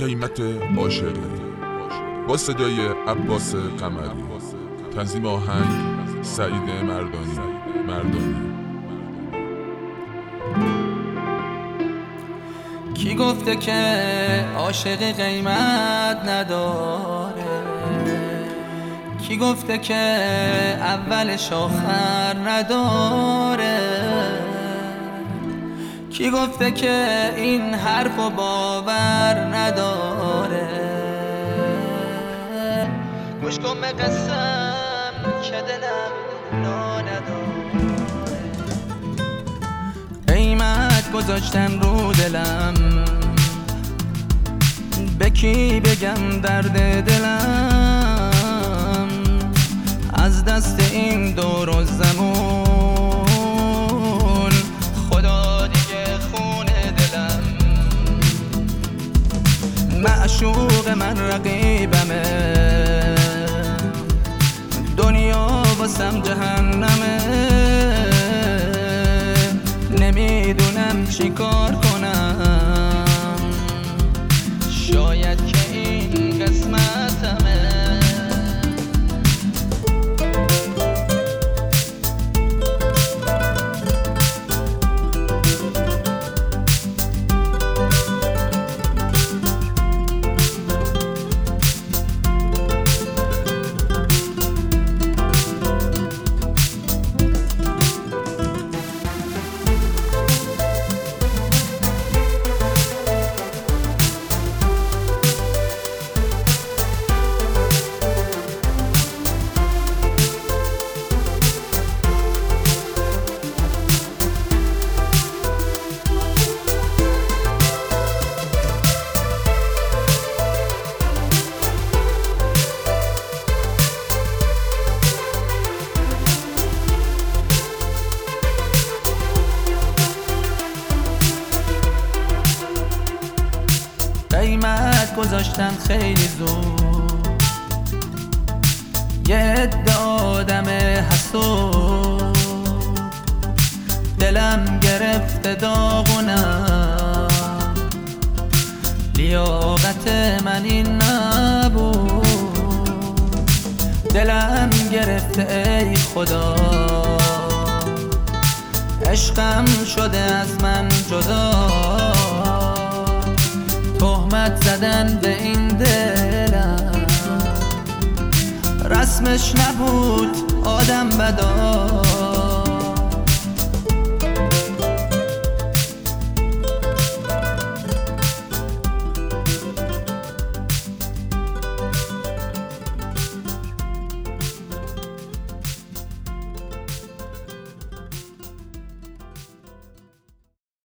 قیمت عاشقی با صدای عباس قمری، تنظیم آهنگ سعید مردانی. کی گفته که عاشق قیمت نداره؟ کی گفته که اولش آخر نداره؟ کی گفته که این حرفو باور نداره؟ گوش کن به قسم که دلم نا نداره. قیمت گذاشتن رو دلم، به کی بگم درد دلم؟ از دست این دور و زمون خدا دیگه خون دلم. معشوق من رقیبمه، دنیا واسم جهنمه. نمیدونم چی کار کنم، شاید که این قسمتمه. قیمت گذاشتن خیلی زود، یه عده آدم حسود. دلم گرفته داغونم، لیاقت من این نبود. دلم گرفته ای خدا، عشقم شده از من جدا. تهمت زدن به این دلم، رسمش نبود آدم بدا.